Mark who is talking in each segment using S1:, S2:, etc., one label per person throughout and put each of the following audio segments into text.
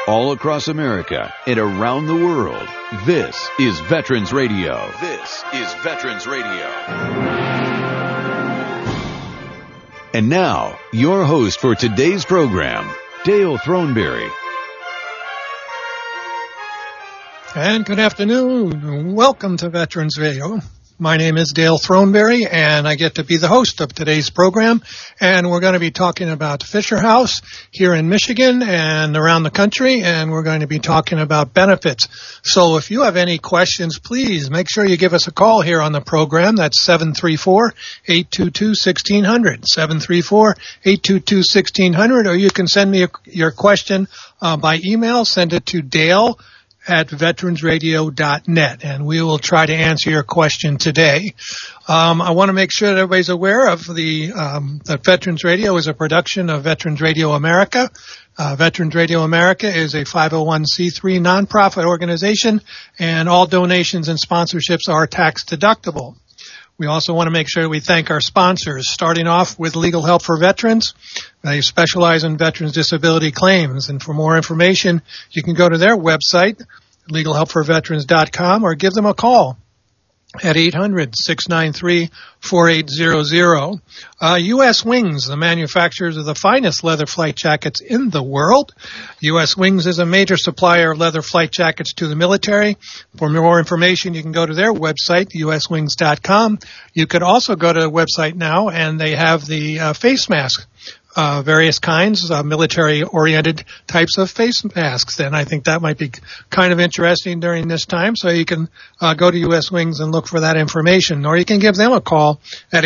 S1: all across America and around the world. This is Veterans Radio. This is Veterans Radio. And now, your host for today's program, Dale Throneberry.
S2: And good afternoon. Welcome to Veterans Radio. My name is Dale Throneberry, and I get to be the host of today's program. And we're going to be talking about Fisher House here in Michigan and around the country, and we're going to be talking about benefits. So if you have any questions, please make sure you give us a call here on the program. That's 734-822-1600, 734-822-1600, or you can send me your question by email. Send it to Dale@veteransradio.net, and we will try to answer your question today. I want to make sure that everybody's aware of that Veterans Radio is a production of Veterans Radio America. Veterans Radio America is a 501c3 nonprofit organization, and all donations and sponsorships are tax deductible. We also want to make sure we thank our sponsors, starting off with Legal Help for Veterans. They specialize in veterans disability claims, and for more information, you can go to their website, legalhelpforveterans.com, or give them a call at 800-693-4800. U.S. Wings, the manufacturers of the finest leather flight jackets in the world. U.S. Wings is a major supplier of leather flight jackets to the military. For more information, you can go to their website, uswings.com. You could also go to the website now, and they have the face mask. Various kinds of military-oriented types of face masks. And I think that might be kind of interesting during this time. So you can go to U.S. Wings and look for that information. Or you can give them a call at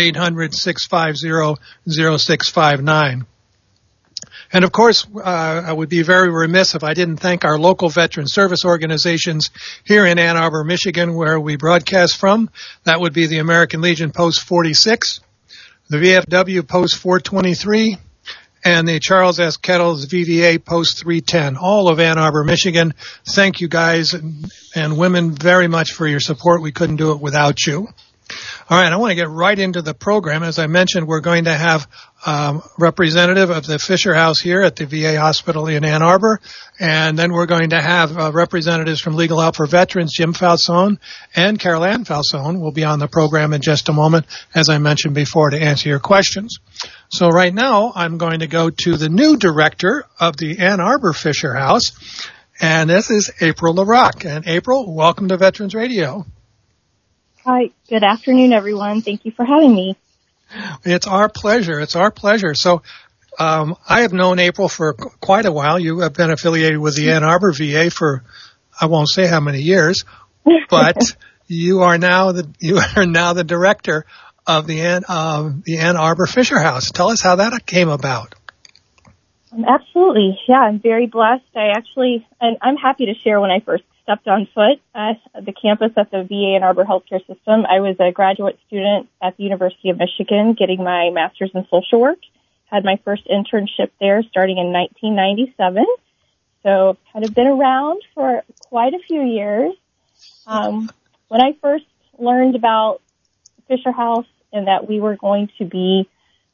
S2: 800-650-0659. And, of course, I would be very remiss if I didn't thank our local veteran service organizations here in Ann Arbor, Michigan, where we broadcast from. That would be the American Legion Post 46, the VFW Post 423, and the Charles S. Kettles VVA Post 310, all of Ann Arbor, Michigan. Thank you guys and women very much for your support. We couldn't do it without you. All right, I want to get right into the program. As I mentioned, we're going to have representative of the Fisher House here at the VA Hospital in Ann Arbor, and then we're going to have representatives from Legal Help for Veterans, Jim Falzone and Carol Ann Falzone will be on the program in just a moment, as I mentioned before, to answer your questions. So right now, I'm going to go to the new director of the Ann Arbor Fisher House, and this is April LaRock. And April, welcome to Veterans Radio.
S3: Hi, good afternoon, everyone. Thank you for having me.
S2: It's our pleasure. It's our pleasure. So I have known April for quite a while. You have been affiliated with the Ann Arbor VA for, I won't say how many years, but you are now the director of the Ann Arbor Fisher House. Tell us how that came about.
S3: Absolutely. Yeah, I'm very blessed. I'm happy to share when I first stepped on foot at the campus at the VA Ann Arbor Healthcare System. I was a graduate student at the University of Michigan getting my master's in social work. Had my first internship there starting in 1997. So kind of been around for quite a few years. When I first learned about Fisher House and that we were going to be,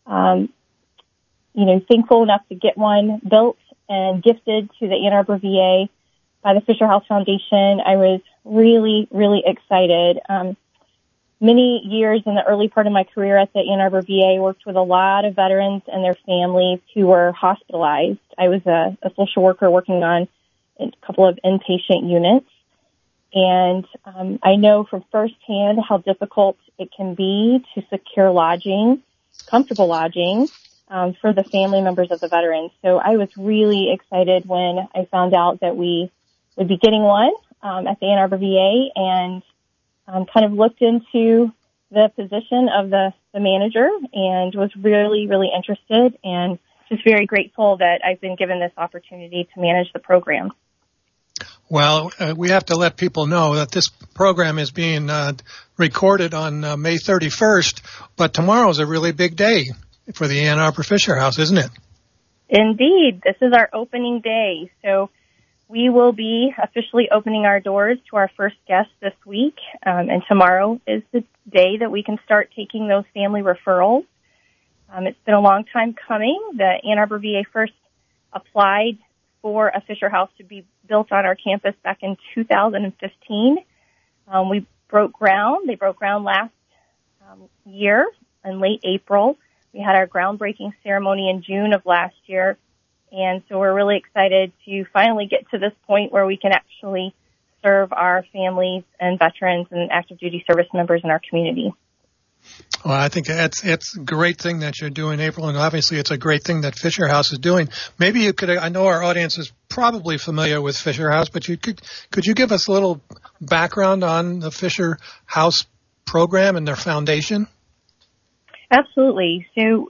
S3: thankful enough to get one built and gifted to the Ann Arbor VA by the Fisher House Foundation, I was really, really excited. Many years in the early part of my career at the Ann Arbor VA, worked with a lot of veterans and their families who were hospitalized. I was a social worker working on a couple of inpatient units. And I know from firsthand how difficult it can be to secure lodging, comfortable lodging, for the family members of the veterans. So I was really excited when I found out that we would be getting one at the Ann Arbor VA, and kind of looked into the position of the manager and was really, really interested, and just very grateful that I've been given this opportunity to manage the program.
S2: Well, we have to let people know that this program is being recorded on May 31st, but tomorrow is a really big day for the Ann Arbor Fisher House, isn't it?
S3: Indeed. This is our opening day. So we will be officially opening our doors to our first guest this week, and tomorrow is the day that we can start taking those family referrals. It's been a long time coming. The Ann Arbor VA first applied for a Fisher House to be built on our campus back in 2015. We broke ground. They broke ground last year in late April. We had our groundbreaking ceremony in June of last year. And so we're really excited to finally get to this point where we can actually serve our families and veterans and active duty service members in our community.
S2: Well, I think it's a great thing that you're doing, April, and obviously it's a great thing that Fisher House is doing. Maybe you could, I know our audience is probably familiar with Fisher House, but could you give us a little background on the Fisher House program and their foundation?
S3: Absolutely. So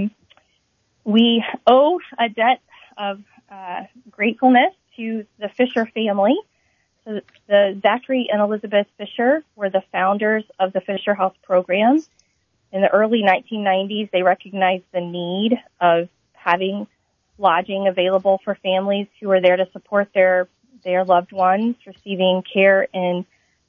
S3: we owe a debt of gratefulness to the Fisher family. So the Zachary and Elizabeth Fisher were the founders of the Fisher House program. In the early 1990s, they recognized the need of having lodging available for families who were there to support their loved ones receiving care in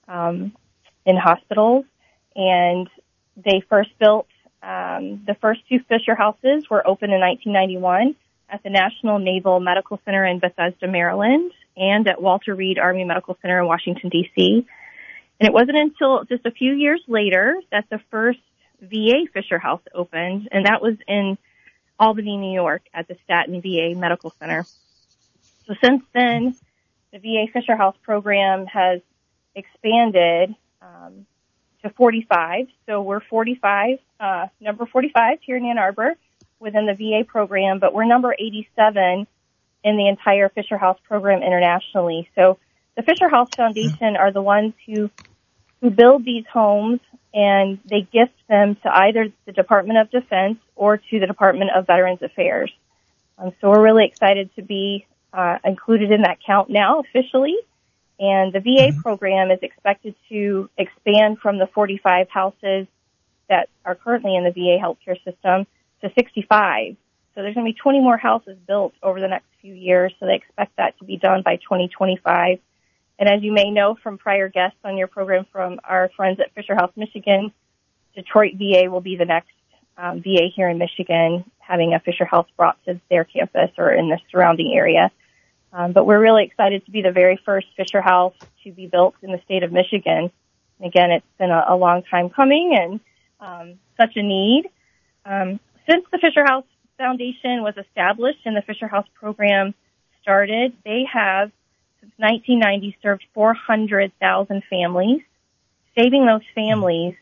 S3: hospitals. And they first built the first two Fisher Houses were opened in 1991 at the National Naval Medical Center in Bethesda, Maryland, and at Walter Reed Army Medical Center in Washington, D.C. And it wasn't until just a few years later that the first VA Fisher House opened, and that was in Albany, New York, at the Staten VA Medical Center. So since then, the VA Fisher House program has expanded to 45. So we're 45, number 45 here in Ann Arbor within the VA program, but we're number 87 in the entire Fisher House program internationally. So the Fisher House Foundation are the ones who build these homes, and they gift them to either the Department of Defense or to the Department of Veterans Affairs. So we're really excited to be included in that count now officially. And the VA program is expected to expand from the 45 houses that are currently in the VA healthcare system to 65. So there's going to be 20 more houses built over the next few years. So they expect that to be done by 2025. And as you may know from prior guests on your program from our friends at Fisher House, Michigan, Detroit VA will be the next VA here in Michigan, having a Fisher House brought to their campus or in the surrounding area. But we're really excited to be the very first Fisher House to be built in the state of Michigan. And again, it's been a long time coming and such a need. Since the Fisher House Foundation was established and the Fisher House program started, they have, since 1990, served 400,000 families, saving those families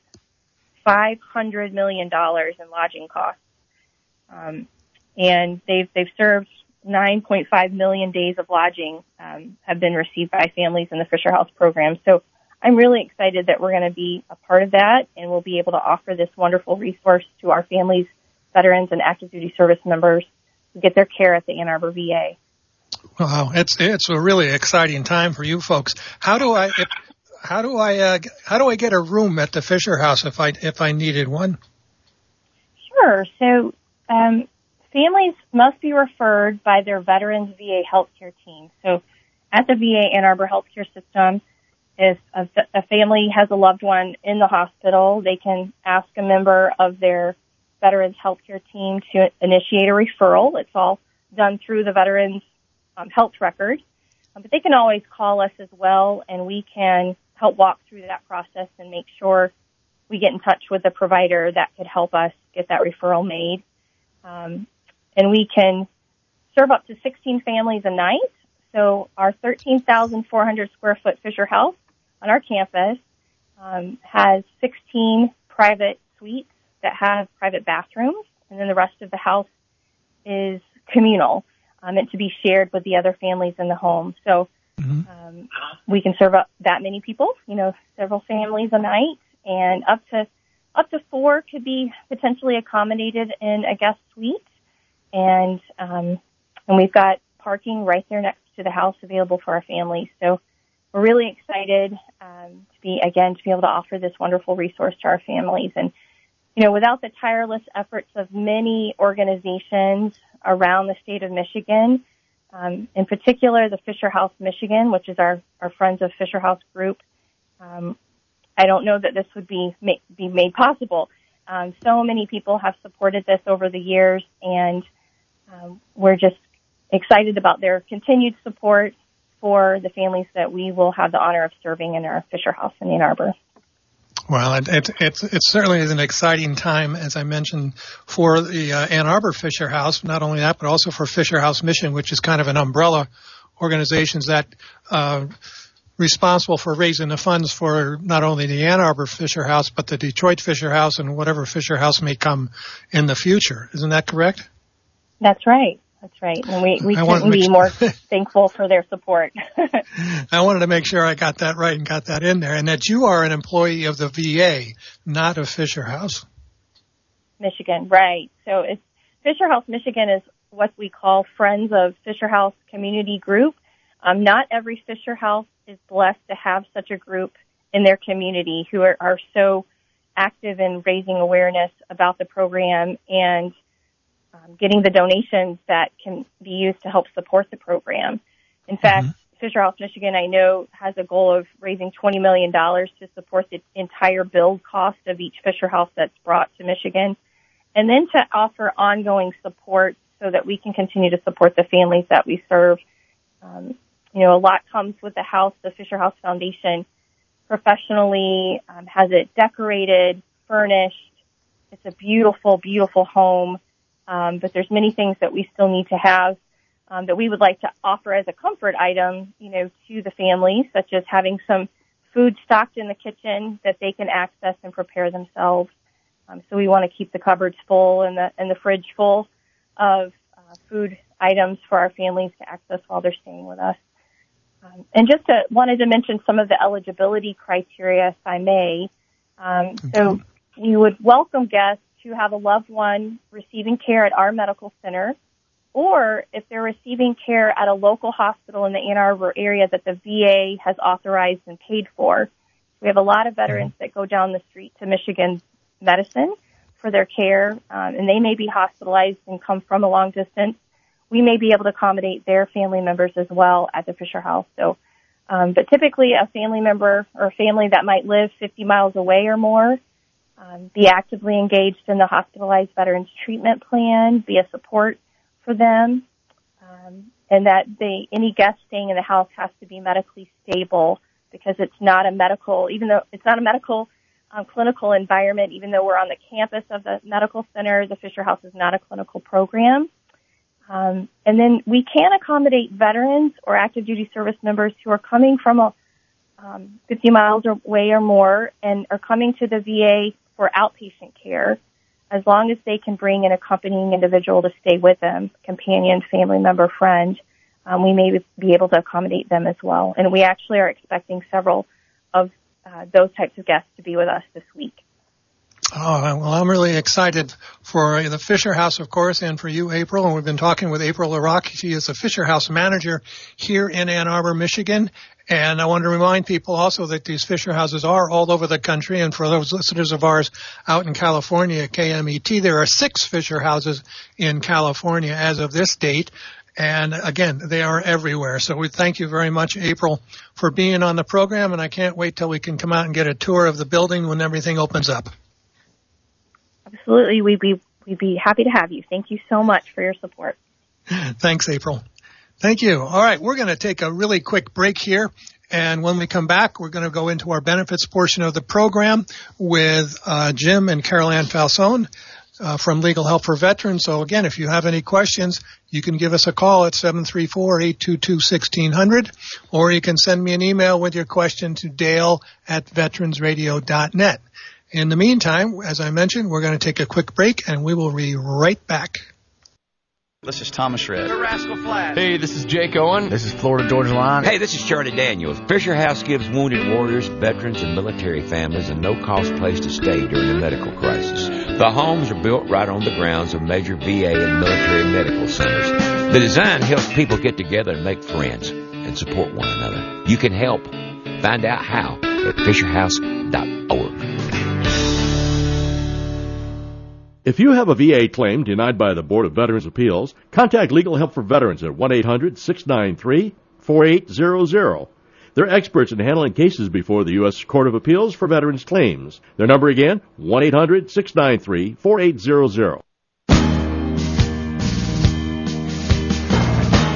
S3: $500 million in lodging costs. And they've served 9.5 million days of lodging have been received by families in the Fisher House program. So I'm really excited that we're going to be a part of that, and we'll be able to offer this wonderful resource to our families, veterans, and active duty service members who get their care at the Ann Arbor VA.
S2: Wow, it's a really exciting time for you folks. How do I get a room at the Fisher House if I needed one? Sure.
S3: So families must be referred by their Veterans VA healthcare team. So at the VA Ann Arbor healthcare system, if a family has a loved one in the hospital, they can ask a member of their Veterans healthcare team to initiate a referral. It's all done through the Veterans health record. But they can always call us as well, and we can help walk through that process and make sure we get in touch with the provider that could help us get that referral made. And we can serve up to 16 families a night. So our 13,400 square foot Fisher House on our campus has 16 private suites that have private bathrooms, and then the rest of the house is communal, meant to be shared with the other families in the home. So we can serve up that many people, several families a night, and up to 4 could be potentially accommodated in a guest suite. And we've got parking right there next to the house available for our families. So we're really excited to be able to offer this wonderful resource to our families. And, without the tireless efforts of many organizations around the state of Michigan, in particular the Fisher House Michigan, which is our Friends of Fisher House group, I don't know that this would be made possible. So many people have supported this over the years, and we're just excited about their continued support for the families that we will have the honor of serving in our Fisher House in Ann Arbor.
S2: Well, it certainly is an exciting time, as I mentioned, for the Ann Arbor Fisher House. Not only that, but also for Fisher House Mission, which is kind of an umbrella organization that responsible for raising the funds for not only the Ann Arbor Fisher House, but the Detroit Fisher House and whatever Fisher House may come in the future. Isn't that correct?
S3: That's right. That's right. And we couldn't be more thankful for their support.
S2: I wanted to make sure I got that right and got that in there, and that you are an employee of the VA, not of Fisher House.
S3: Michigan, right. So it's Fisher House Michigan is what we call Friends of Fisher House Community Group. Not every Fisher House is blessed to have such a group in their community who are so active in raising awareness about the program and getting the donations that can be used to help support the program. In fact, Fisher House Michigan, I know, has a goal of raising $20 million to support the entire build cost of each Fisher House that's brought to Michigan, and then to offer ongoing support so that we can continue to support the families that we serve. A lot comes with the house. The Fisher House Foundation professionally has it decorated, furnished. It's a beautiful, beautiful home. But there's many things that we still need to have that we would like to offer as a comfort item, to the family, such as having some food stocked in the kitchen that they can access and prepare themselves. So we want to keep the cupboards full and the fridge full of food items for our families to access while they're staying with us. And wanted to mention some of the eligibility criteria, if I may. So we would welcome guests who have a loved one receiving care at our medical center, or if they're receiving care at a local hospital in the Ann Arbor area that the VA has authorized and paid for. We have a lot of veterans that go down the street to Michigan Medicine for their care, and they may be hospitalized and come from a long distance. We may be able to accommodate their family members as well at the Fisher House. So, but typically a family member or a family that might live 50 miles away or more, be actively engaged in the hospitalized veterans treatment plan, be a support for them, and that any guest staying in the house has to be medically stable, because it's not a medical, even though it's not a medical clinical environment, even though we're on the campus of the medical center, the Fisher House is not a clinical program. And then we can accommodate veterans or active duty service members who are coming from 50 miles away or more and are coming to the VA for outpatient care, as long as they can bring an accompanying individual to stay with them, companion, family member, friend. We may be able to accommodate them as well. And we actually are expecting several of those types of guests to be with us this week.
S2: Oh, well, I'm really excited for the Fisher House, of course, and for you, April. And we've been talking with April LaRocque. She is the Fisher House manager here in Ann Arbor, Michigan. And I want to remind people also that these Fisher Houses are all over the country. And for those listeners of ours out in California, KMET, there are 6 Fisher Houses in California as of this date. And again, they are everywhere. So we thank you very much, April, for being on the program. And I can't wait till we can come out and get a tour of the building when everything opens up.
S3: Absolutely. We'd be happy to have you. Thank you so much for your support.
S2: Thanks, April. Thank you. All right. We're going to take a really quick break here. And when we come back, we're going to go into our benefits portion of the program with Jim and Carol Ann Falzone from Legal Help for Veterans. So again, if you have any questions, you can give us a call at 734-822-1600, or you can send me an email with your question to dale@veteransradio.net. In the meantime, as I mentioned, we're going to take a quick break, and we will be right back.
S4: This is Thomas Red.
S5: The Rascal Flatts.
S6: Hey, this is Jake Owen.
S7: This is Florida Georgia Line.
S8: Hey, this is Charlie Daniels. Fisher House gives wounded warriors, veterans, and military families a no-cost place to stay during a medical crisis. The homes are built right on the grounds of major VA and military medical centers. The design helps people get together and make friends and support one another. You can help. Find out how at fisherhouse.org.
S9: If you have a VA claim denied by the Board of Veterans' Appeals, contact Legal Help for Veterans at 1-800-693-4800. They're experts in handling cases before the U.S. Court of Appeals for Veterans Claims. Their number again, 1-800-693-4800.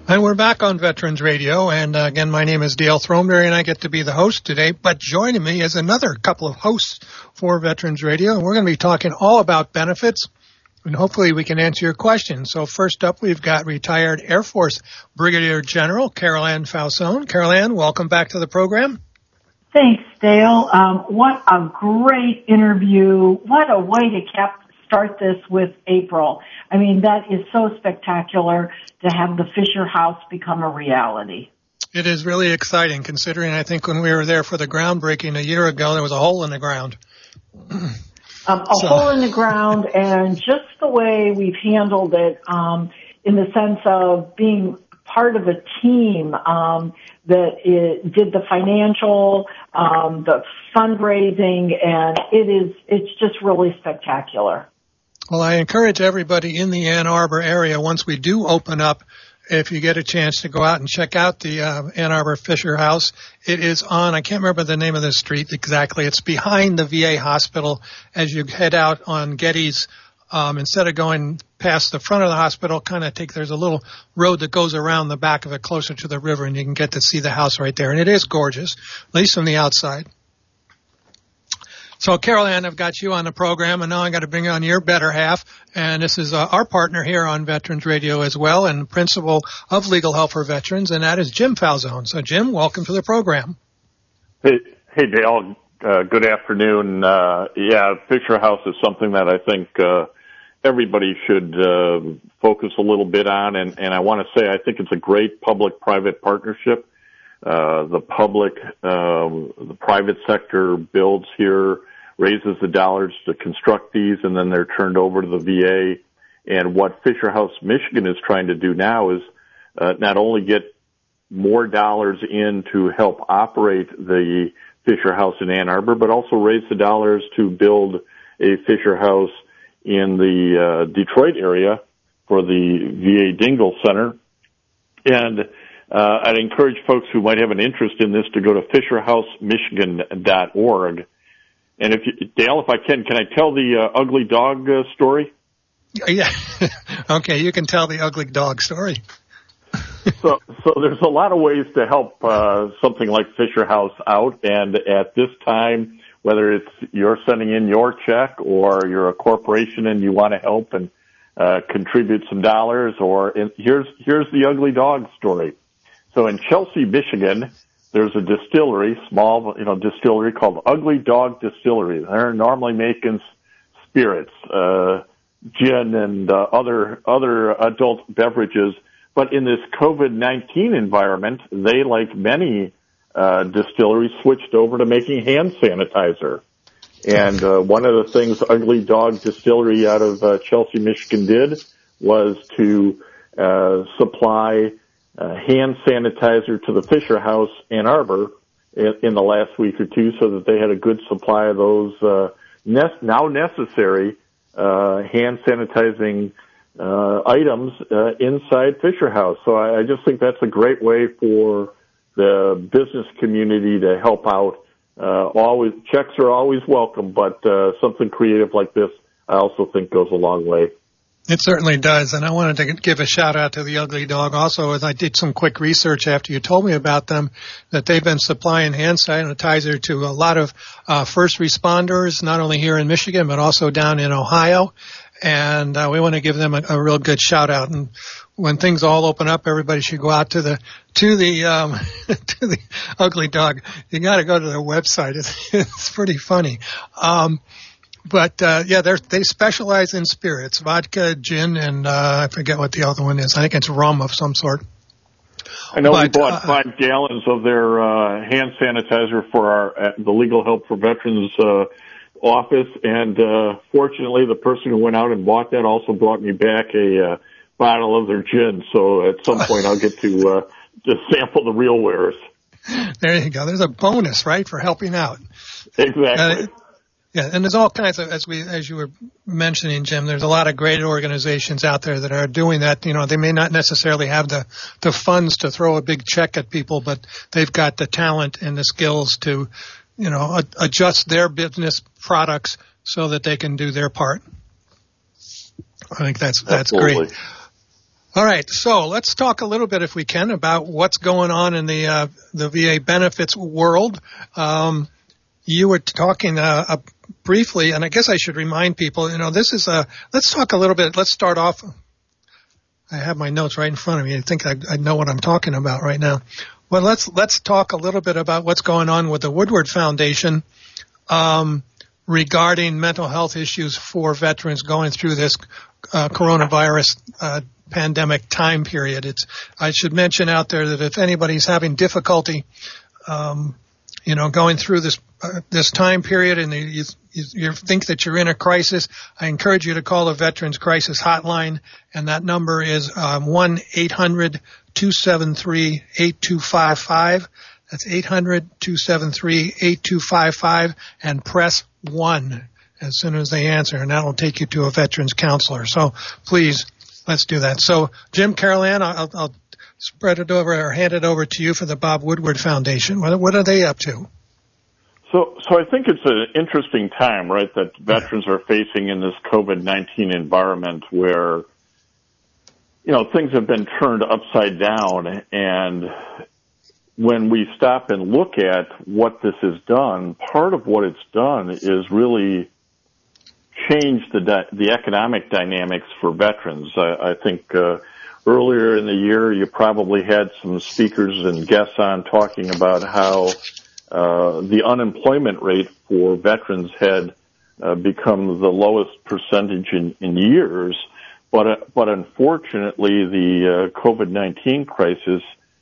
S2: And we're back on Veterans Radio, and again, my name is Dale Throneberry, and I get to be the host today. But joining me is another couple of hosts for Veterans Radio, and we're going to be talking all about benefits, and hopefully we can answer your questions. So first up, we've got retired Air Force Brigadier General Carol Ann Falzone. Carol Ann, welcome back to the program.
S5: Thanks, Dale. What a great interview. What a way to start this with April. I mean, that is so spectacular to have the Fisher House become a reality.
S2: It is really exciting, considering I think when we were there for the groundbreaking a year ago, there was a hole in the ground.
S5: Hole in the ground, and just the way we've handled it in the sense of being part of a team that did the financial, the fundraising, and it's just really spectacular.
S2: Well, I encourage everybody in the Ann Arbor area, once we do open up, if you get a chance to go out and check out the Ann Arbor Fisher House. It is on, I can't remember the name of the street exactly. It's behind the VA hospital as you head out on Getty's. Instead of going past the front of the hospital, there's a little road that goes around the back of it closer to the river, and you can get to see the house right there. And it is gorgeous, at least from the outside. So, Carol Ann, I've got you on the program, and now I got to bring on your better half. And this is our partner here on Veterans Radio as well, and principal of Legal Help for Veterans, and that is Jim Falzone. So, Jim, welcome to the program.
S6: Hey, Dale. Good afternoon. Fisher House is something that I think everybody should focus a little bit on, and I want to say I think it's a great public-private partnership. The private sector builds here, raises the dollars to construct these, and then they're turned over to the VA. And what Fisher House Michigan is trying to do now is not only get more dollars in to help operate the Fisher House in Ann Arbor, but also raise the dollars to build a Fisher House in the Detroit area for the VA Dingle Center. And I'd encourage folks who might have an interest in this to go to fisherhousemichigan.org. And Dale, if I can I tell the ugly dog story?
S2: Yeah. Okay, you can tell the ugly dog story.
S6: So there's a lot of ways to help something like Fisher House out, and at this time, whether it's you're sending in your check or you're a corporation and you want to help and contribute some dollars, here's the ugly dog story. So in Chelsea, Michigan, there's a distillery, small distillery called Ugly Dog Distillery. They're normally making spirits, gin and other adult beverages. But in this COVID-19 environment, they, like many distilleries, switched over to making hand sanitizer. And one of the things Ugly Dog Distillery out of Chelsea, Michigan did was to supply hand sanitizer to the Fisher House Ann Arbor in the last week or two, so that they had a good supply of those now necessary hand sanitizing items inside Fisher House. So I just think that's a great way for the business community to help out. Checks are always welcome, but something creative like this I also think goes a long way.
S2: It certainly does, and I wanted to give a shout-out to the Ugly Dog also, as I did some quick research after you told me about them, that they've been supplying hand sanitizer to a lot of first responders, not only here in Michigan, but also down in Ohio, and we want to give them a real good shout-out. And when things all open up, everybody should go out to the to the Ugly Dog. You got to go to their website. It's pretty funny. But they specialize in spirits, vodka, gin, and I forget what the other one is. I think it's rum of some sort.
S6: I know we bought 5 gallons of their hand sanitizer for the Legal Help for Veterans office, and fortunately, the person who went out and bought that also brought me back a bottle of their gin. So at some point, I'll get to just sample the real wares.
S2: There you go. There's a bonus, right, for helping out.
S6: Exactly.
S2: Yeah, and there's all kinds of, as you were mentioning, Jim, there's a lot of great organizations out there that are doing that. They may not necessarily have the funds to throw a big check at people, but they've got the talent and the skills to, adjust their business products so that they can do their part. I think that's great. All right, so let's talk a little bit, if we can, about what's going on in the VA benefits world. You were talking briefly, and I guess I should remind people, this is let's talk a little bit. Let's start off. I have my notes right in front of me. I think I know what I'm talking about right now. Well, let's talk a little bit about what's going on with the Woodward Foundation regarding mental health issues for veterans going through this coronavirus pandemic time period. I should mention out there that if anybody's having difficulty, going through this time period and you think that you're in a crisis, I encourage you to call the Veterans Crisis Hotline, and that number is 1-800-273-8255. That's 800-273-8255, and press 1 as soon as they answer, and that'll take you to a veterans counselor. So please, let's do that. So, Jim, Carol-Ann, I'll spread it over or hand it over to you for the Bob Woodward Foundation. What are they up to?
S6: So I think it's an interesting time, right, that veterans are facing in this COVID-19 environment where, things have been turned upside down. And when we stop and look at what this has done, part of what it's done is really change the economic dynamics for veterans. I think earlier in the year you probably had some speakers and guests on talking about how the unemployment rate for veterans had become the lowest percentage in years. But unfortunately, the COVID-19 crisis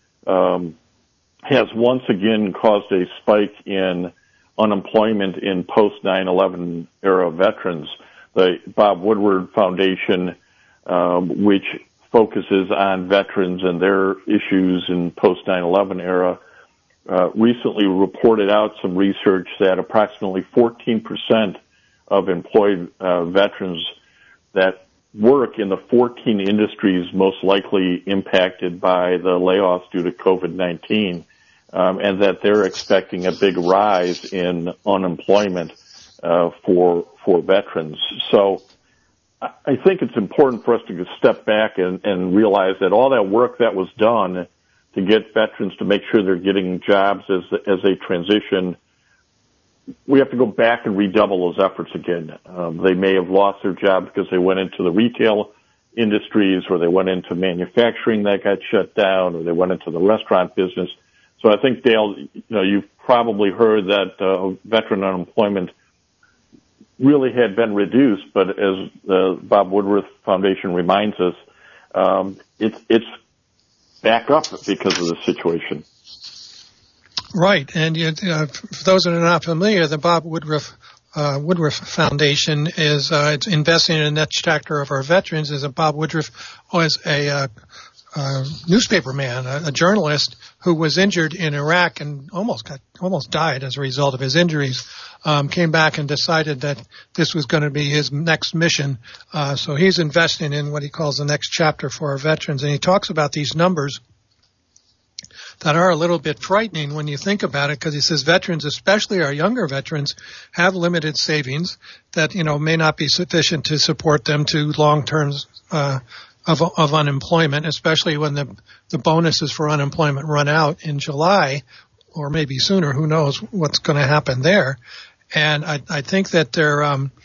S6: has once again caused a spike in unemployment in post-9/11 era veterans. The Bob Woodward Foundation, which focuses on veterans and their issues in post-9/11 era, recently reported out some research that approximately 14% of employed veterans that work in the 14 industries most likely impacted by the layoffs due to COVID-19, and that they're expecting a big rise in unemployment for veterans. So I think it's important for us to step back and realize that all that work that was done to get veterans to make sure they're getting jobs as they transition, we have to go back and redouble those efforts again. They may have lost their job because they went into the retail industries, or they went into manufacturing that got shut down, or they went into the restaurant business. So I think, Dale, you've probably heard that veteran unemployment really had been reduced, but as the Bob Woodward Foundation reminds us, it's back up because of the situation.
S2: Right, and for those that are not familiar, the Bob Woodruff Foundation is it's investing in the next chapter of our veterans. As Bob Woodruff was a newspaper man, a journalist who was injured in Iraq and almost died as a result of his injuries. Came back and decided that this was going to be his next mission. So he's investing in what he calls the next chapter for our veterans, and he talks about these numbers that are a little bit frightening when you think about it, because he says veterans, especially our younger veterans, have limited savings that, may not be sufficient to support them to long terms of unemployment, especially when the bonuses for unemployment run out in July or maybe sooner. Who knows what's going to happen there. And I think that there,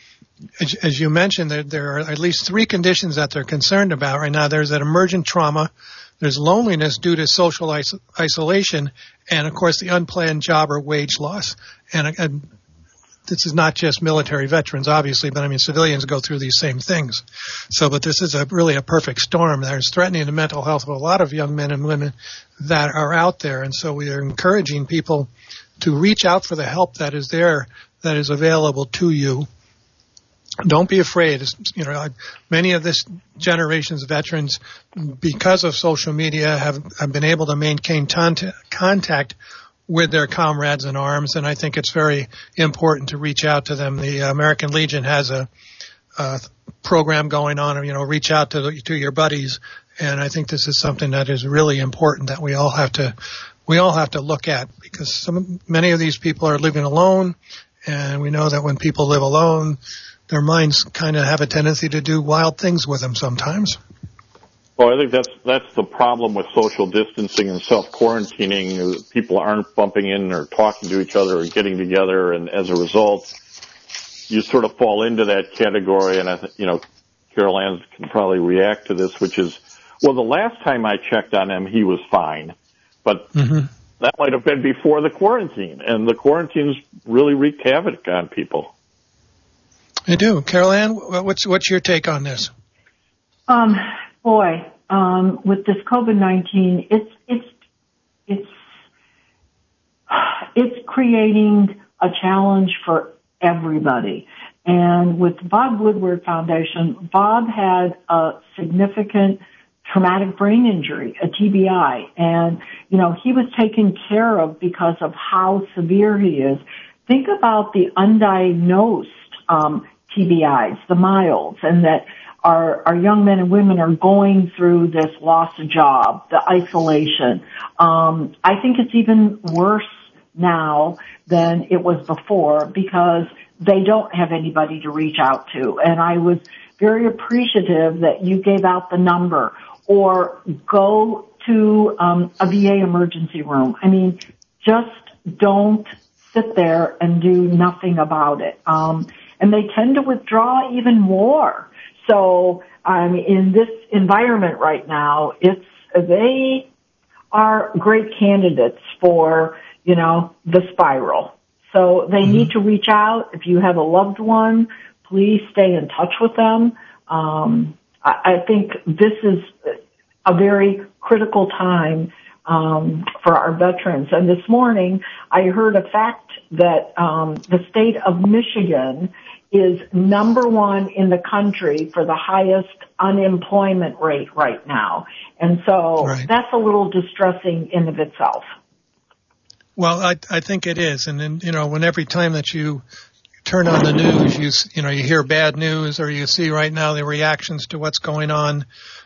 S2: as you mentioned, there are at least three conditions that they're concerned about right now. There's that emergent trauma. There's loneliness due to social isolation, and, of course, the unplanned job or wage loss. And this is not just military veterans, obviously, but, civilians go through these same things. But this is really a perfect storm that is threatening the mental health of a lot of young men and women that are out there. And so we are encouraging people to reach out for the help that is there, that is available to you. Don't be afraid. Many of this generation's veterans, because of social media, have been able to maintain contact with their comrades in arms, and I think it's very important to reach out to them. The American Legion has a program going on, reach out to your buddies, and I think this is something that is really important that we all have to look at, because many of these people are living alone, and we know that when people live alone, their minds kind of have a tendency to do wild things with them sometimes.
S6: Well, I think that's the problem with social distancing and self-quarantining. People aren't bumping in or talking to each other or getting together, and as a result, you sort of fall into that category. And Carol Ann can probably react to this, which is, well, the last time I checked on him, he was fine, but that might have been before the quarantine, and the quarantines really wreaked havoc on people.
S2: I do. Carol Ann, what's your take on this?
S5: With this COVID-19, it's creating a challenge for everybody. And with Bob Woodward Foundation, Bob had a significant traumatic brain injury, a TBI, and, he was taken care of because of how severe he is. Think about the undiagnosed, TBIs, the milds, and that our young men and women are going through this loss of job, the isolation. I think it's even worse now than it was before because they don't have anybody to reach out to. And I was very appreciative that you gave out the number or go to a VA emergency room. I mean, just don't sit there and do nothing about it. And they tend to withdraw even more. So, in this environment right now, they are great candidates for, the spiral. So they need to reach out. If you have a loved one, please stay in touch with them. I think this is a very critical time, for our veterans. And this morning, I heard a fact that, the state of Michigan is number one in the country for the highest unemployment rate right now. And so that's a little distressing in of itself.
S2: Well, I think it is. And then, when every time that you turn on the news, you hear bad news or you see right now the reactions to what's going on,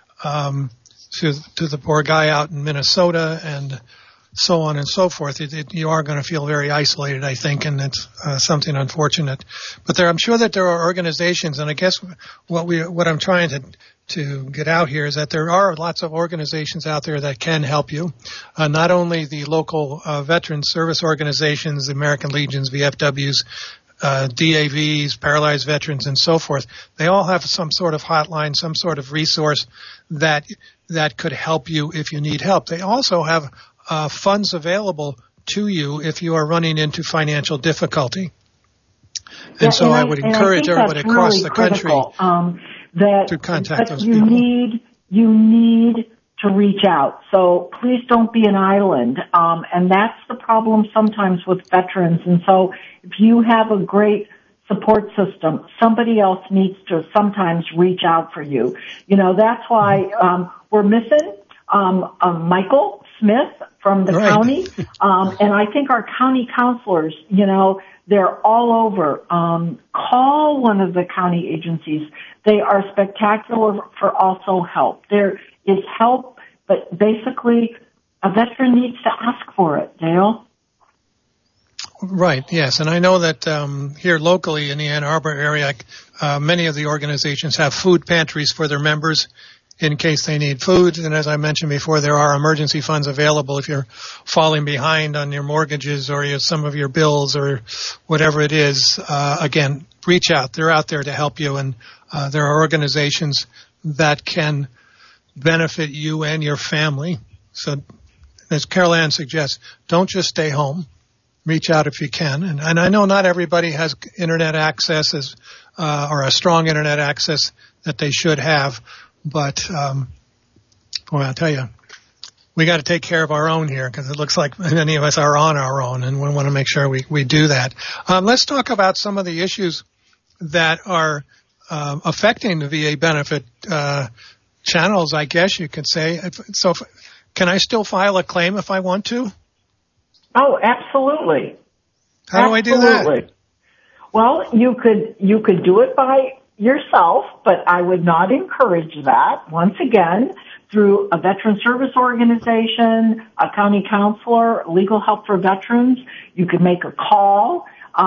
S2: to the poor guy out in Minnesota and so on and so forth, you are going to feel very isolated, I think, and it's something unfortunate. But I'm sure that there are organizations, and I guess what I'm trying to get out here is that there are lots of organizations out there that can help you. Not only the local veteran service organizations, the American Legions, VFWs, DAVs, paralyzed veterans, and so forth. They all have some sort of hotline, some sort of resource that could help you if you need help. They also have funds available to you if you are running into financial difficulty. And so I would encourage everybody across the country to contact those people.
S5: You need to reach out. So please don't be an island. And that's the problem sometimes with veterans. And so if you have a great support system, somebody else needs to sometimes reach out for you. That's why we're missing Michael Smith from the county. And I think our county counselors, they're all over. Call one of the county agencies. They are spectacular for also help. There is help, but basically a veteran needs to ask for it, Dale.
S2: Right, yes. And I know that here locally in the Ann Arbor area, many of the organizations have food pantries for their members in case they need food. And as I mentioned before, there are emergency funds available if you're falling behind on your mortgages or some of your bills or whatever it is. Again, reach out. They're out there to help you. And there are organizations that can benefit you and your family. So as Carol Ann suggests, don't just stay home. Reach out if you can. And I know not everybody has internet access or a strong internet access that they should have. But, I'll tell you, we got to take care of our own here because it looks like many of us are on our own, and we want to make sure we do that. Let's talk about some of the issues that are affecting the VA benefit channels, I guess you could say. So can I still file a claim if I want to?
S5: Oh, absolutely.
S2: How do I do that?
S5: Well, you could do it by yourself, but I would not encourage that. Once again, through a veteran service organization, a county counselor, legal help for veterans, you could make a call,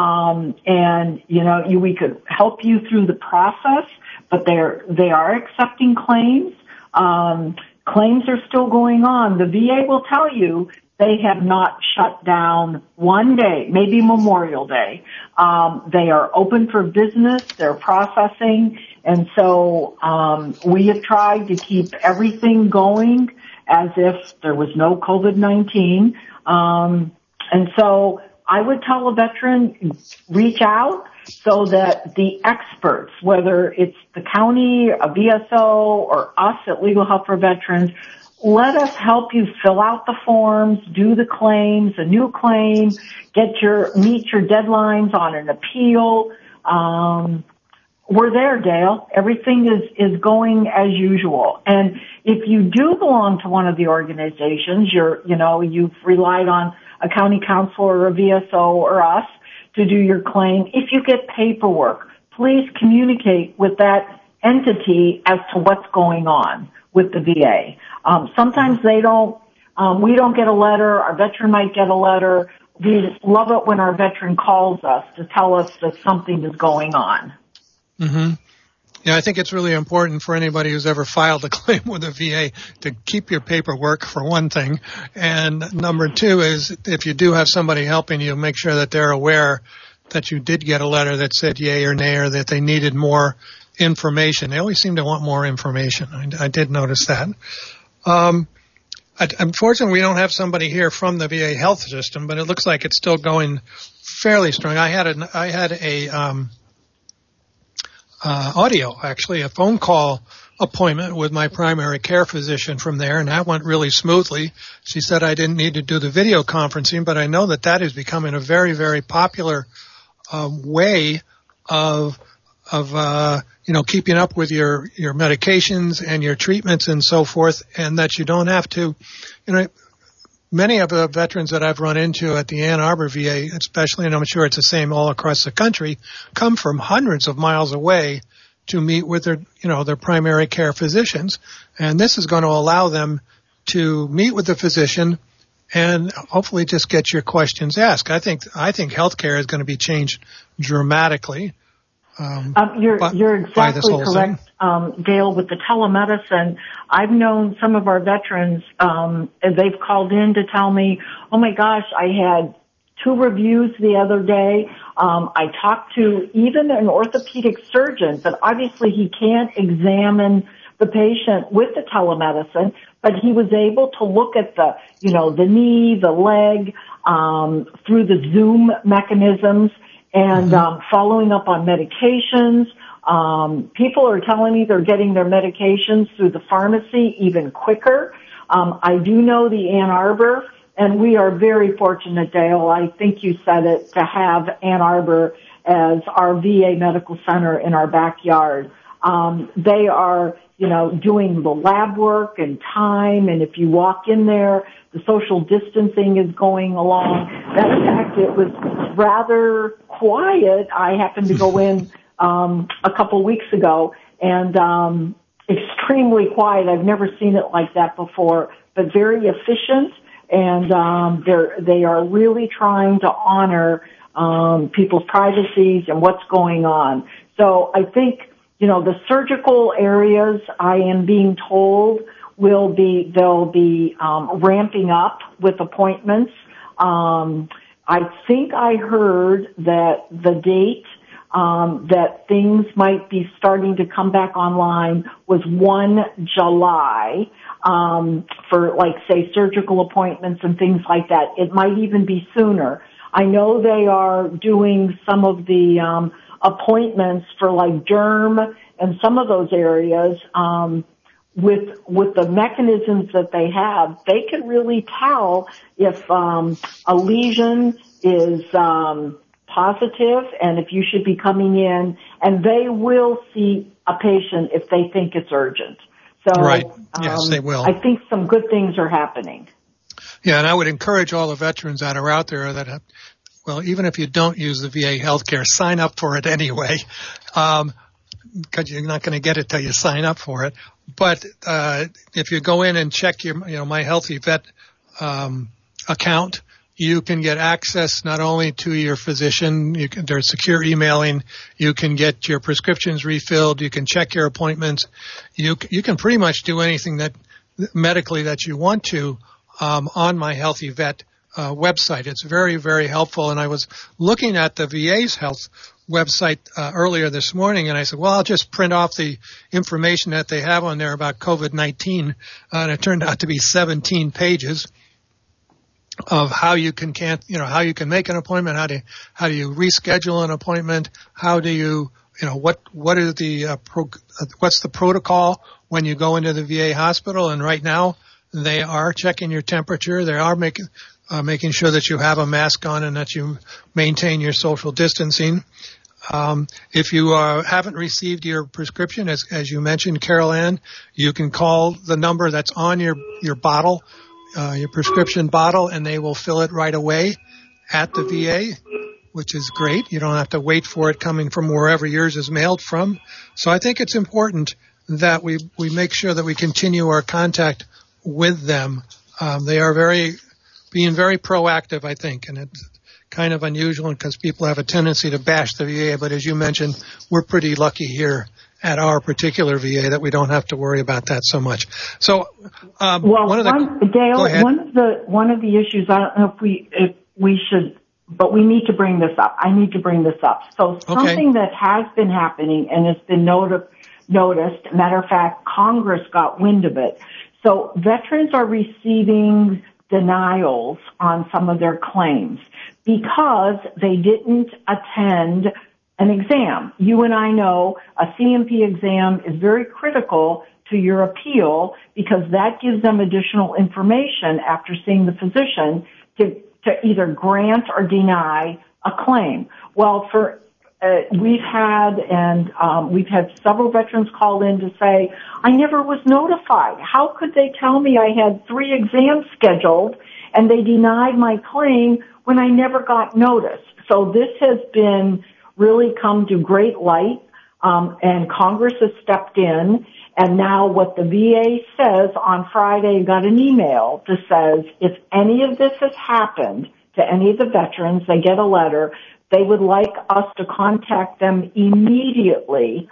S5: and we could help you through the process. But they are accepting claims. Claims are still going on. The VA will tell you they have not shut down one day, maybe Memorial Day. They are open for business. They're processing. And so we have tried to keep everything going as if there was no COVID-19. And so I would tell a veteran, reach out so that the experts, whether it's the county, a VSO, or us at Legal Help for Veterans, let us help you fill out the forms, do the claims, a new claim, meet your deadlines on an appeal. We're there, Dale. Everything is going as usual. And if you do belong to one of the organizations, you've relied on a county council or a VSO or us to do your claim. If you get paperwork, please communicate with that entity as to what's going on with the VA. Sometimes we don't get a letter. Our veteran might get a letter. We love it when our veteran calls us to tell us that something is going on.
S2: Mm-hmm. Yeah, I think it's really important for anybody who's ever filed a claim with the VA to keep your paperwork, for one thing. And number two is, if you do have somebody helping you, make sure that they're aware that you did get a letter that said yay or nay, or that they needed more information. They always seem to want more information. I did notice that. Unfortunately, we don't have somebody here from the VA health system, but it looks like it's still going fairly strong. I had a phone call appointment with my primary care physician from there, and that went really smoothly. She said I didn't need to do the video conferencing, but I know that is becoming a very, very popular way of keeping up with your medications and your treatments and so forth, and that you don't have to, many of the veterans that I've run into at the Ann Arbor VA, especially, and I'm sure it's the same all across the country, come from hundreds of miles away to meet with their primary care physicians. And this is going to allow them to meet with the physician and hopefully just get your questions asked. I think healthcare is going to be changed dramatically.
S5: You're exactly correct, Dale, with the telemedicine. I've known some of our veterans, they've called in to tell me, oh my gosh, I had 2 reviews the other day. I talked to even an orthopedic surgeon, but obviously he can't examine the patient with the telemedicine, but he was able to look at the knee, the leg, through the Zoom mechanisms, and following up on medications. People are telling me they're getting their medications through the pharmacy even quicker. I do know the Ann Arbor, and we are very fortunate, Dale, I think you said it, to have Ann Arbor as our VA medical center in our backyard. They are, doing the lab work and time, and if you walk in there, the social distancing is going along. Matter of fact, it was rather quiet. I happened to go in a couple weeks ago, and extremely quiet. I've never seen it like that before, but very efficient, and they are really trying to honor people's privacies and what's going on. So I think, the surgical areas, I am being told, they'll be ramping up with appointments. I think I heard that the date that things might be starting to come back online was 1 July for, say, surgical appointments and things like that. It might even be sooner. I know they are doing some of the appointments for, derm and some of those areas. With the mechanisms that they have, they can really tell if a lesion is positive and if you should be coming in, and they will see a patient if they think it's urgent. So,
S2: right. Yes, they will.
S5: I think some good things are happening.
S2: Yeah, and I would encourage all the veterans that are out there that even if you don't use the VA healthcare, sign up for it anyway, because you're not going to get it till you sign up for it. But if you go in and check your My Healthy Vet account, you can get access not only to your physician, there's secure emailing, you can get your prescriptions refilled, you can check your appointments, you can pretty much do anything that medically that you want to on My Healthy Vet website. It's very, very helpful. And I was looking at the VA's health website earlier this morning, and I said, well, I'll just print off the information that they have on there about COVID-19, and it turned out to be 17 pages of how you can make an appointment, how do you reschedule an appointment, how do you, what's the protocol when you go into the VA hospital. And right now they are checking your temperature. They are making sure that you have a mask on and that you maintain your social distancing. If you haven't received your prescription, as you mentioned, Carol Ann, you can call the number that's on your bottle, your prescription bottle, and they will fill it right away at the VA, which is great. You don't have to wait for it coming from wherever yours is mailed from. So I think it's important that we make sure that we continue our contact with them. They are being very proactive, I think, and it's kind of unusual because people have a tendency to bash the VA, but as you mentioned, we're pretty lucky here at our particular VA that we don't have to worry about that so much. So,
S5: Dale,
S2: go ahead.
S5: one of the issues, I don't know if we should, but we need to bring this up. I need to bring this up. So something that has been happening and has been noticed, matter of fact, Congress got wind of it. So veterans are receiving denials on some of their claims because they didn't attend an exam. You and I know a CMP exam is very critical to your appeal because that gives them additional information after seeing the physician to either grant or deny a claim. Well, we've had several veterans call in to say, I never was notified. How could they tell me I had 3 exams scheduled and they denied my claim when I never got notice? So this has been really come to great light, and Congress has stepped in. And now what the VA says on Friday, got an email that says if any of this has happened to any of the veterans, they get a letter. They would like us to contact them immediately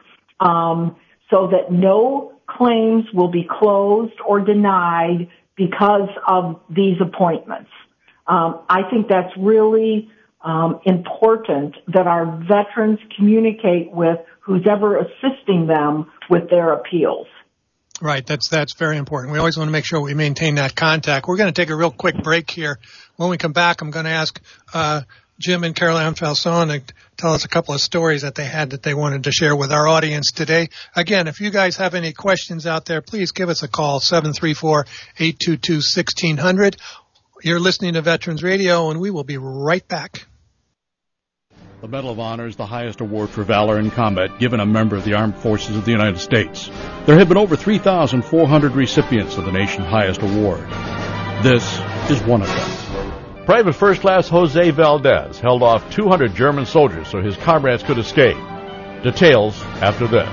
S5: so that no claims will be closed or denied because of these appointments. I think that's really important that our veterans communicate with who's ever assisting them with their appeals.
S2: Right, that's very important. We always want to make sure we maintain that contact. We're going to take a real quick break here. When we come back, I'm going to ask Jim and Carol Ann Falzon to tell us a couple of stories that they had that they wanted to share with our audience today. Again, if you guys have any questions out there, please give us a call, 734-822-1600. You're listening to Veterans Radio, and we will be right back.
S7: The Medal of Honor is the highest award for valor in combat given a member of the Armed Forces of the United States. There have been over 3,400 recipients of the nation's highest award. This is one of them.
S9: Private First Class Jose Valdez held off 200 German soldiers so his comrades could escape. Details after this.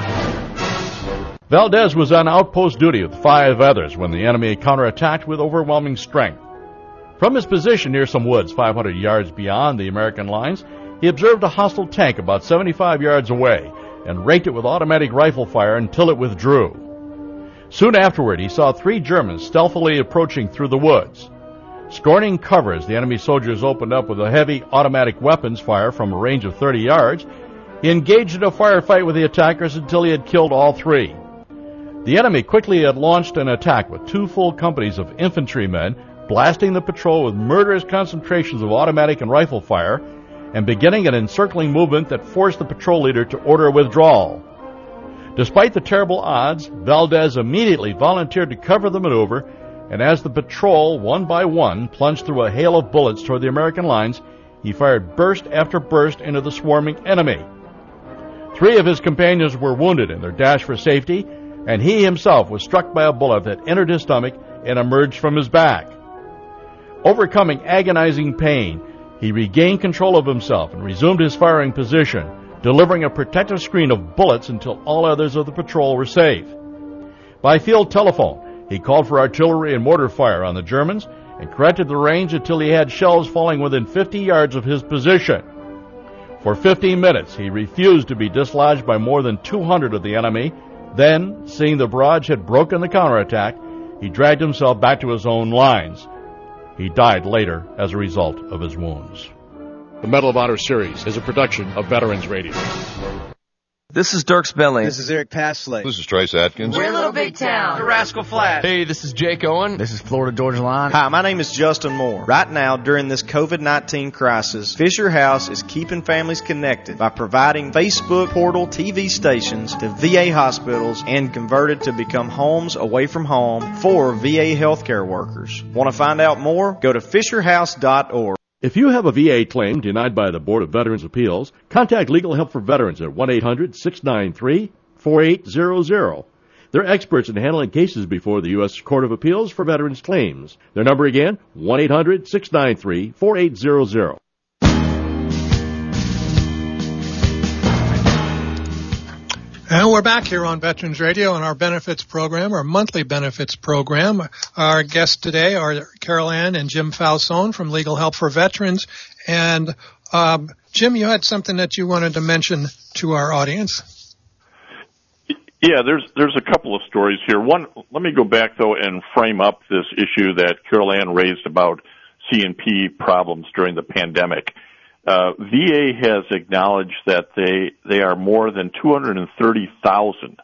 S9: Valdez was on outpost duty with 5 others when the enemy counterattacked with overwhelming strength. From his position near some woods 500 yards beyond the American lines, he observed a hostile tank about 75 yards away and raked it with automatic rifle fire until it withdrew. Soon afterward, he saw 3 Germans stealthily approaching through the woods. Scorning cover as the enemy soldiers opened up with a heavy automatic weapons fire from a range of 30 yards, he engaged in a firefight with the attackers until he had killed all 3. The enemy quickly had launched an attack with 2 full companies of infantrymen, blasting the patrol with murderous concentrations of automatic and rifle fire, and beginning an encircling movement that forced the patrol leader to order a withdrawal. Despite the terrible odds, Valdez immediately volunteered to cover the maneuver, and as the patrol, one by one, plunged through a hail of bullets toward the American lines, he fired burst after burst into the swarming enemy. 3 of his companions were wounded in their dash for safety, and he himself was struck by a bullet that entered his stomach and emerged from his back. Overcoming agonizing pain, he regained control of himself and resumed his firing position, delivering a protective screen of bullets until all others of the patrol were safe. By field telephone, he called for artillery and mortar fire on the Germans and corrected the range until he had shells falling within 50 yards of his position. For 15 minutes, he refused to be dislodged by more than 200 of the enemy. Then, seeing the barrage had broken the counterattack, he dragged himself back to his own lines. He died later as a result of his wounds. The Medal of Honor series is a production of Veterans Radio.
S10: This is Dirk Spelling.
S11: This is Eric Pasley.
S12: This is Trace Atkins.
S13: We're Little Big Town.
S14: The Rascal Flatts.
S15: Hey, this is Jake Owen.
S16: This is Florida Georgia Line.
S17: Hi, my name is Justin Moore. Right now, during this COVID-19 crisis, Fisher House is keeping families connected by providing Facebook portal TV stations to VA hospitals and converted to become homes away from home for VA healthcare workers. Want to find out more? Go to fisherhouse.org.
S9: If you have a VA claim denied by the Board of Veterans' Appeals, contact Legal Help for Veterans at 1-800-693-4800. They're experts in handling cases before the U.S. Court of Appeals for Veterans Claims. Their number again, 1-800-693-4800.
S2: And we're back here on Veterans Radio on our benefits program, our monthly benefits program. Our guests today are Carol Ann and Jim Falzone from Legal Help for Veterans. And Jim, you had something that you wanted to mention to our audience.
S6: Yeah, there's a couple of stories here. One, let me go back though and frame up this issue that Carol Ann raised about C&P problems during the pandemic. VA has acknowledged that they are more than 230,000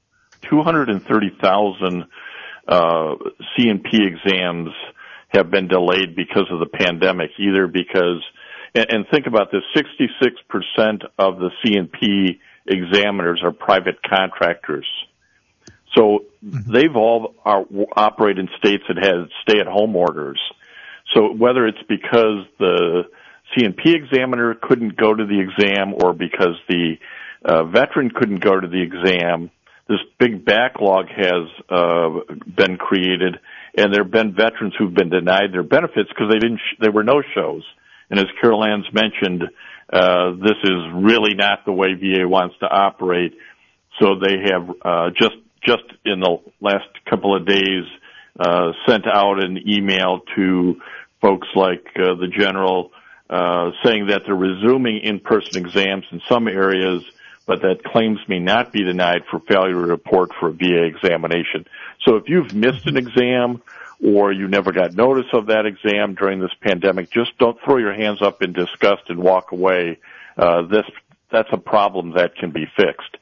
S6: C&P exams have been delayed because of the pandemic, either because, and think about this, 66% of the C&P examiners are private contractors. So they've all operate in states that have stay-at-home orders. So whether it's because the C&P examiner couldn't go to the exam or because the veteran couldn't go to the exam, this big backlog has been created, and there have been veterans who've been denied their benefits because there were no-shows. And as Carol Ann's mentioned, this is really not the way VA wants to operate. So they have just in the last couple of days sent out an email to folks like the general saying that they're resuming in-person exams in some areas, but that claims may not be denied for failure to report for a VA examination. So if you've missed an exam or you never got notice of that exam during this pandemic, just don't throw your hands up in disgust and walk away. That's a problem that can be fixed.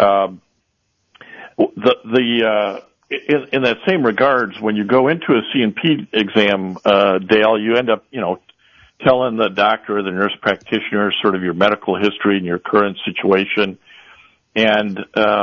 S6: In that same regards, when you go into a C&P exam, Dale, you end up, telling the doctor or the nurse practitioner sort of your medical history and your current situation. And,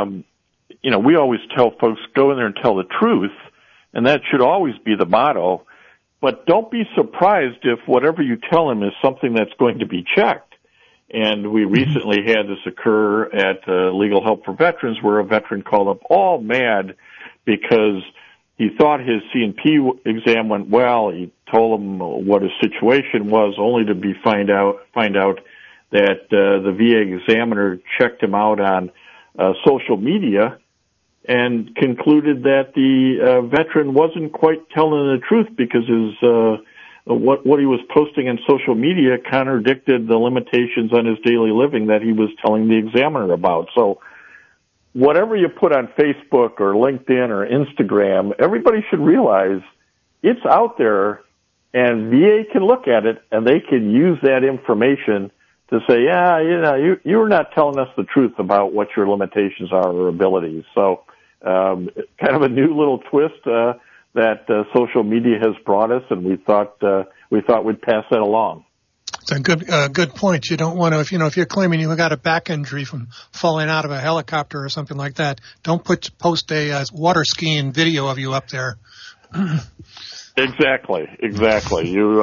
S6: we always tell folks, go in there and tell the truth, and that should always be the motto. But don't be surprised if whatever you tell them is something that's going to be checked. And we recently had this occur at Legal Help for Veterans, where a veteran called up all mad because he thought his C&P exam went well. He told him what his situation was, only to find out that the VA examiner checked him out on social media and concluded that the veteran wasn't quite telling the truth because his what he was posting on social media contradicted the limitations on his daily living that he was telling the examiner about. So whatever you put on Facebook or LinkedIn or Instagram, everybody should realize it's out there, and VA can look at it, and they can use that information to say, you're not telling us the truth about what your limitations are or abilities. So kind of a new little twist that social media has brought us, and we thought we'd pass that along.
S2: It's a good point. You don't want to, if you're claiming you got a back injury from falling out of a helicopter or something like that, don't post a water skiing video of you up there.
S6: Exactly. You,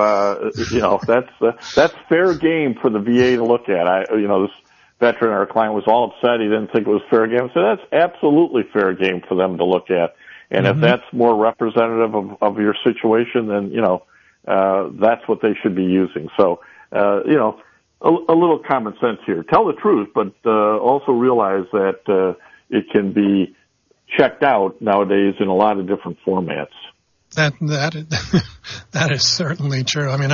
S6: that's fair game for the VA to look at. This veteran, our client, was all upset. He didn't think it was fair game. So that's absolutely fair game for them to look at. And if that's more representative of your situation, then, that's what they should be using. So, a little common sense here. Tell the truth, but also realize that it can be checked out nowadays in a lot of different formats.
S2: That is certainly true. I mean,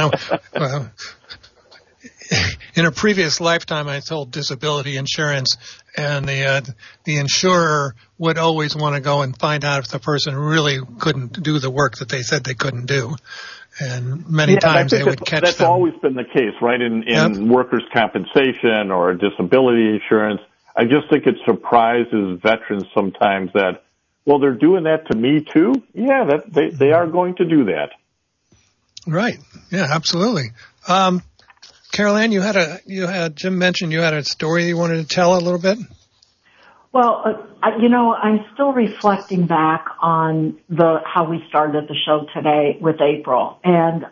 S2: in a previous lifetime, I sold disability insurance, and the insurer would always want to go and find out if the person really couldn't do the work that they said they couldn't do. And many times they would catch them.
S6: That's always been the case, right? In workers' compensation or disability insurance. I just think it surprises veterans sometimes that, well, they're doing that to me too. Yeah, they are going to do that.
S2: Right. Yeah, absolutely. Carol Ann, Jim mentioned you had a story you wanted to tell a little bit.
S5: Well, I'm still reflecting back on how we started the show today with April. And,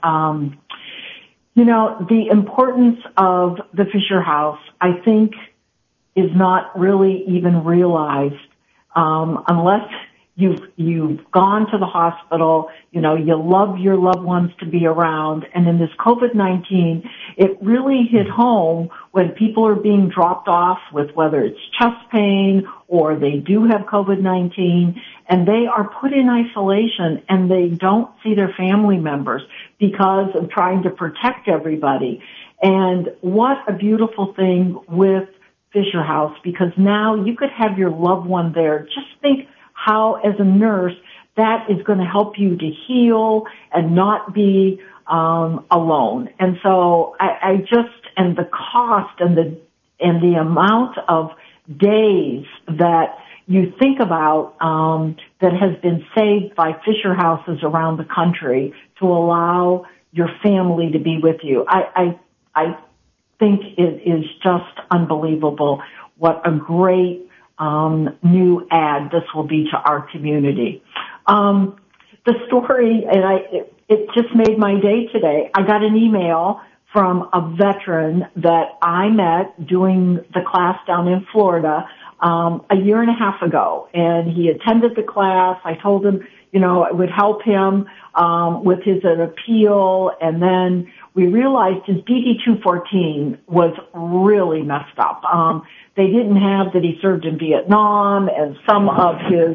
S5: the importance of the Fisher House, I think, is not really even realized, unless you've gone to the hospital, you love your loved ones to be around. And in this COVID-19, it really hit home when people are being dropped off with whether it's chest pain or they do have COVID-19 and they are put in isolation and they don't see their family members because of trying to protect everybody. And what a beautiful thing with Fisher House, because now you could have your loved one there. Just think how, as a nurse, that is going to help you to heal and not be alone. And so and the cost and the amount of days that you think about that has been saved by Fisher Houses around the country to allow your family to be with you. I think it is just unbelievable what a great new add this will be to our community. The story, and it just made my day today. I got an email from a veteran that I met doing the class down in Florida a year and a half ago, and he attended the class. I told him, it would help him with his appeal, and then we realized his DD-214 was really messed up. They didn't have that he served in Vietnam and some of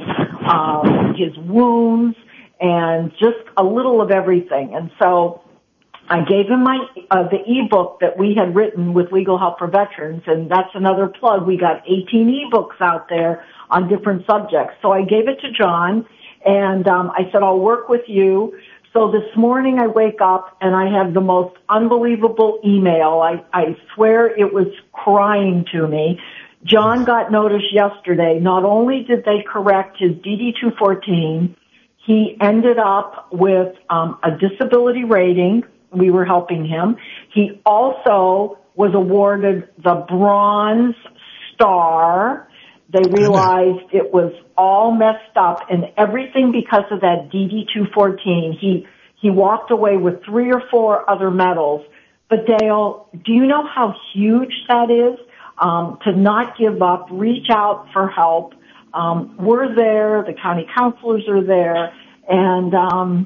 S5: his wounds and just a little of everything. And so I gave him the ebook that we had written with Legal Help for Veterans, and that's another plug. We got 18 ebooks out there on different subjects. So I gave it to John, and I said, I'll work with you. So this morning I wake up and I have the most unbelievable email. I swear it was crying to me. John got notice yesterday. Not only did they correct his DD-214, he ended up with a disability rating. We were helping him. He also was awarded the Bronze Star. They realized it was all messed up and everything because of that DD-214. He walked away with 3 or 4 other medals. But Dale, do you know how huge that is? To not give up, reach out for help. We're there, the county counselors are there, and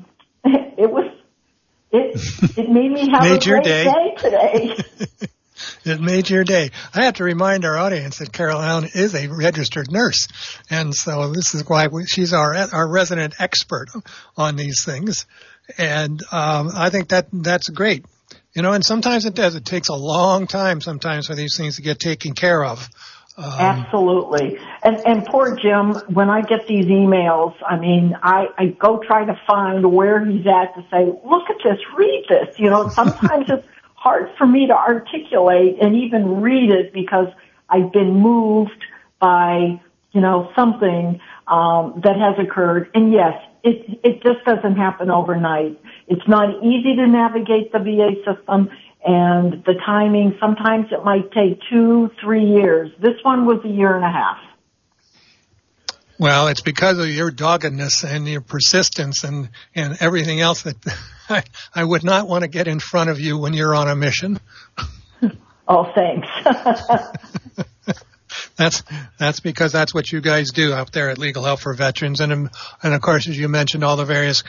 S5: it made me have a great day today.
S2: It made your day. I have to remind our audience that Carol Allen is a registered nurse, and so this is why she's our resident expert on these things. And I think that's great. And sometimes it does. It takes a long time sometimes for these things to get taken care of.
S5: Absolutely. And poor Jim, when I get these emails, I go try to find where he's at to say, look at this, read this. Sometimes it's hard for me to articulate and even read it because I've been moved by, something that has occurred. And yes, it just doesn't happen overnight. It's not easy to navigate the VA system, and the timing, sometimes it might take 2-3 years. This one was a year and a half.
S2: Well, it's because of your doggedness and your persistence and everything else that I would not want to get in front of you when you're on a mission.
S5: Oh, thanks.
S2: That's because that's what you guys do out there at Legal Help for Veterans. And of course, as you mentioned, all the various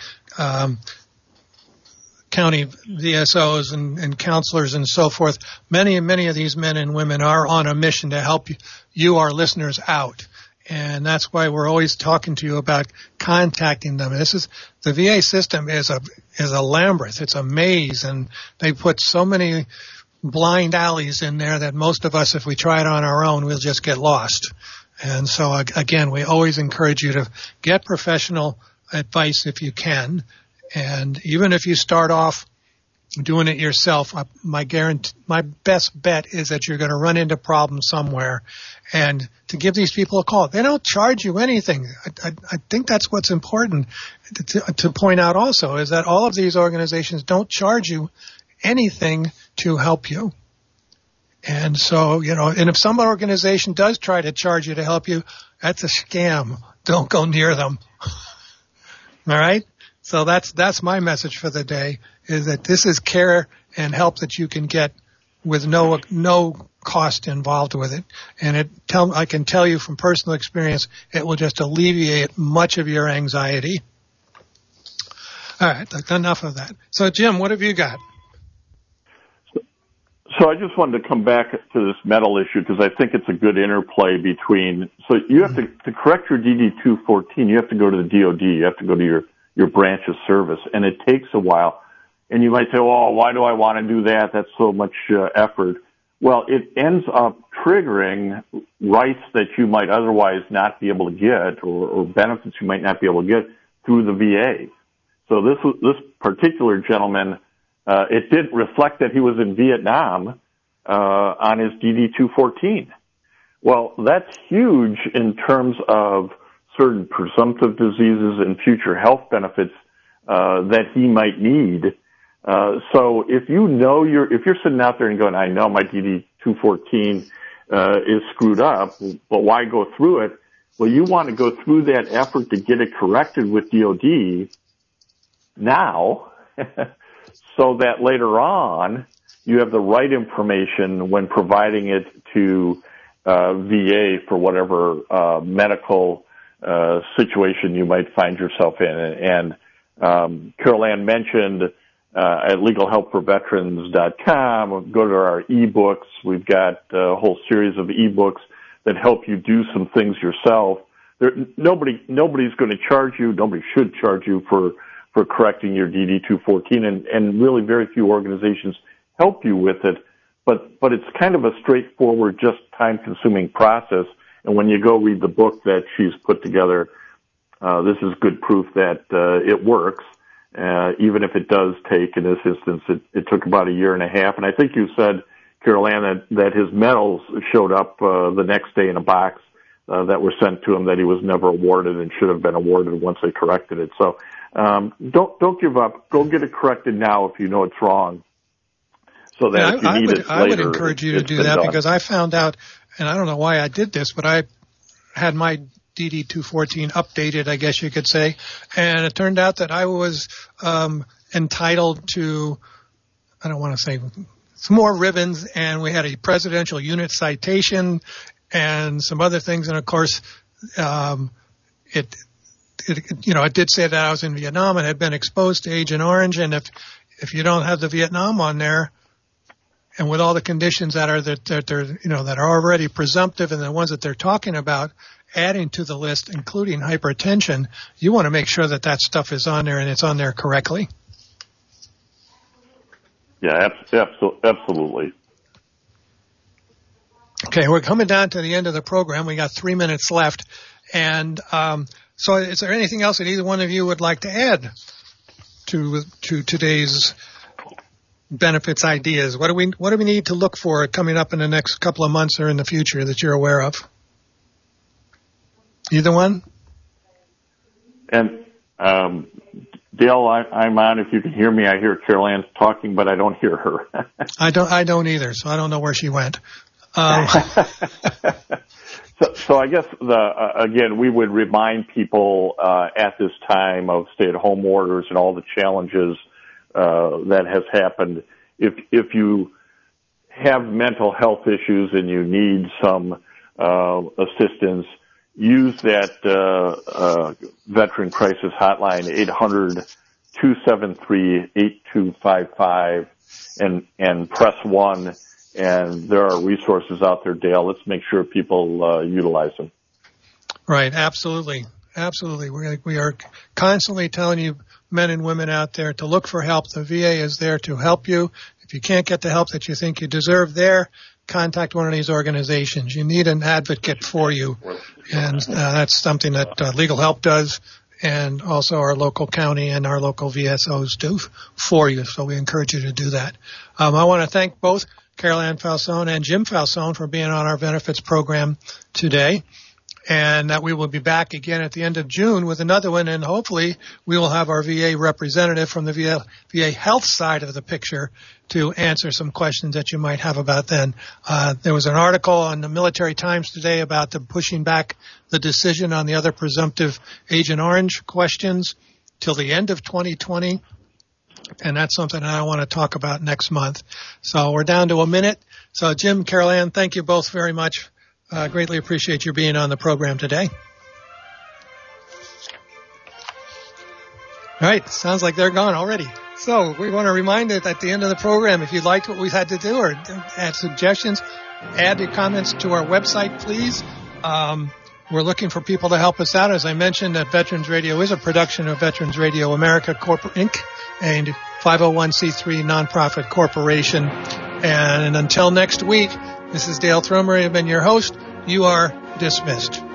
S2: county VSOs and counselors and so forth. Many of these men and women are on a mission to help you, our listeners, out. And that's why we're always talking to you about contacting them. The VA system is a labyrinth. It's a maze, and they put so many blind alleys in there that most of us, if we try it on our own, we'll just get lost. And so again, we always encourage you to get professional advice if you can. And even if you start off doing it yourself, my best bet is that you're going to run into problems somewhere, and to give these people a call. They don't charge you anything. I think that's what's important to point out also, is that all of these organizations don't charge you anything to help you. And so, and if some organization does try to charge you to help you, that's a scam. Don't go near them. All right? So that's my message for the day, is that this is care and help that you can get with no cost involved with it. And I can tell you from personal experience, it will just alleviate much of your anxiety. All right, enough of that. So Jim, what have you got?
S6: So I just wanted to come back to this metal issue because I think it's a good interplay between, so you have to correct your DD-214, you have to go to the DOD, you have to go to your branch of service, and it takes a while. And you might say, oh, why do I want to do that? That's so much effort. Well, it ends up triggering rights that you might otherwise not be able to get, or benefits you might not be able to get through the VA. So this particular gentleman, it didn't reflect that he was in Vietnam on his DD-214. Well, that's huge in terms of certain presumptive diseases and future health benefits that he might need. So if you're sitting out there and going, I know my DD-214 is screwed up, but why go through it? Well, you want to go through that effort to get it corrected with DOD now, so that later on you have the right information when providing it to VA for whatever medical situation you might find yourself in. And Carol Ann mentioned at legalhelpforveterans.com, go to our ebooks. We've got a whole series of ebooks that help you do some things yourself. Nobody's going to charge you. Nobody should charge you for correcting your DD-214, and really very few organizations help you with it. But it's kind of a straightforward, just time-consuming process. And when you go read the book that she's put together, this is good proof that it works. Even if it does take, in this instance, it took about a year and a half. And I think you said, Carol Ann, that his medals showed up the next day in a box that were sent to him that he was never awarded and should have been awarded once they corrected it. So don't give up. Go get it corrected now if you know it's wrong. So that if you need it later,
S2: I would encourage you to do that, because I found out, and I don't know why I did this, but I had my DD-214 updated, I guess you could say, and it turned out that I was entitled to, I don't want to say, some more ribbons, and we had a presidential unit citation and some other things, and of course it did say that I was in Vietnam and had been exposed to Agent Orange, and if you don't have the Vietnam on there, and with all the conditions that are already presumptive and the ones that they're talking about adding to the list, including hypertension, you want to make sure that stuff is on there and it's on there correctly.
S6: Yeah, absolutely.
S2: Okay, we're coming down to the end of the program. We got 3 minutes left. And so is there anything else that either one of you would like to add to today's benefits ideas? What do we need to look for coming up in the next couple of months or in the future that you're aware of? Either one?
S6: And Dale, I'm on. If you can hear me, I hear Carol Ann's talking, but I don't hear her.
S2: I don't either, so I don't know where she went.
S6: So I guess again, we would remind people at this time of stay-at-home orders and all the challenges that has happened. If you have mental health issues and you need some assistance, use that Veteran Crisis Hotline, 800-273-8255, and press 1. And there are resources out there, Dale. Let's make sure people utilize them.
S2: Right. Absolutely. Absolutely. We are constantly telling you, men and women out there, to look for help. The VA is there to help you. If you can't get the help that you think you deserve there, contact one of these organizations. You need an advocate for you. And that's something that Legal Help does, and also our local county and our local VSOs do for you. So we encourage you to do that. I want to thank both Carol Ann Falzone and Jim Falzone for being on our benefits program today. And that we will be back again at the end of June with another one, and hopefully we will have our VA representative from the VA health side of the picture to answer some questions that you might have about then. There was an article on the Military Times today about them pushing back the decision on the other presumptive Agent Orange questions till the end of 2020, and that's something that I want to talk about next month. So we're down to a minute. So Jim, Carol Ann, thank you both very much. Greatly appreciate your being on the program today. All right, sounds like they're gone already. So we want to remind that at the end of the program, if you liked what we had to do or add suggestions, add your comments to our website, please. We're looking for people to help us out. As I mentioned, that Veterans Radio is a production of Veterans Radio America Corporate Inc., a 501c3 nonprofit corporation. And until next week, this is Dale Thromer. I've been your host. You are dismissed.